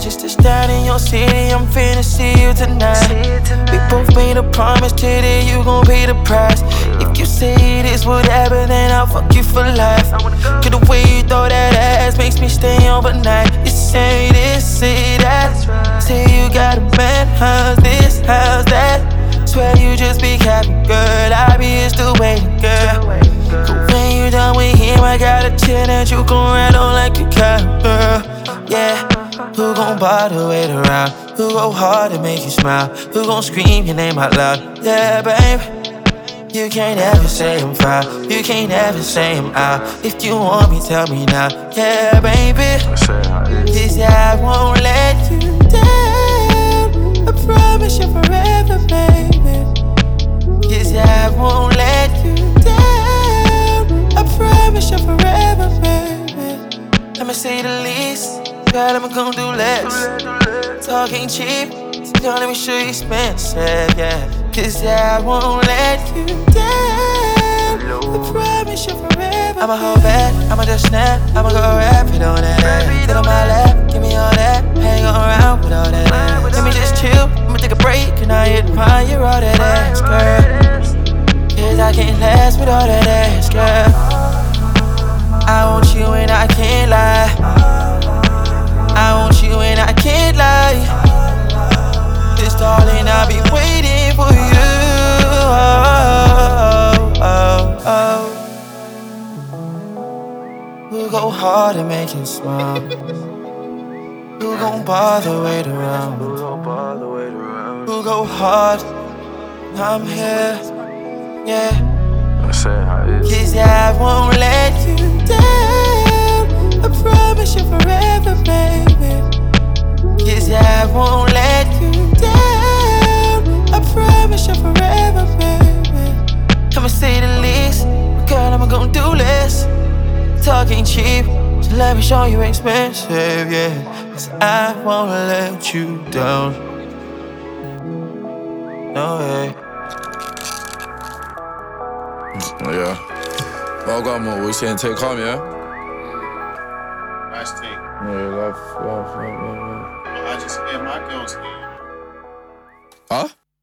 just touched down in your city, I'm finna see you tonight. We both made a promise, today you gon' pay the price. If you say it is whatever, then I'll fuck you for life. Cause the way you throw that ass makes me stay overnight. You say this, say that, say you got a man, how's this, how's that? Swear you just be capping, girl, I be here still waiting, girl. But when you done with him, I got a chill that you gon' ride on like a cat, girl. Yeah, who gon' bother wait around? Who go hard to make you smile? Who gon' scream your name out loud? Yeah, babe, you can't ever say I'm foul. You can't ever say I'm out. If you want me, tell me now. Yeah, baby, cause I won't let you down. I promise you forever, baby. Cause I won't let you down. I promise you forever, baby. I'ma say the least, girl, I'ma gon' do less. Talk ain't cheap, so don't let me show you expensive, yeah. Cause I won't let you down. I promise you forever. I'ma hold back, I'ma just snap, I'ma go rap it on that ass. Sit on my lap, give me all that, hang around with all that ass. Let me just chill, I'ma take a break, and I admire all that ass, girl. Cause I can't last with all that ass, girl. I want you and I can't lie. I want you and I can't lie. This darling, I'll be waiting for you. Who go hard and make you smile? Who gon' bother wait around? Who go hard? I'm here, yeah. Cause I won't let you down. I promise you forever, baby. Cause I won't let you down. I promise you forever, baby. I'ma say the least, girl, I'ma gon' do less. Talk ain't cheap, so let me show you expensive, yeah. Cause I won't let you down. No way. Ja. Welkom, we zijn take home, yeah? Nice take. Yeah, love. I just, yeah, my girl's here.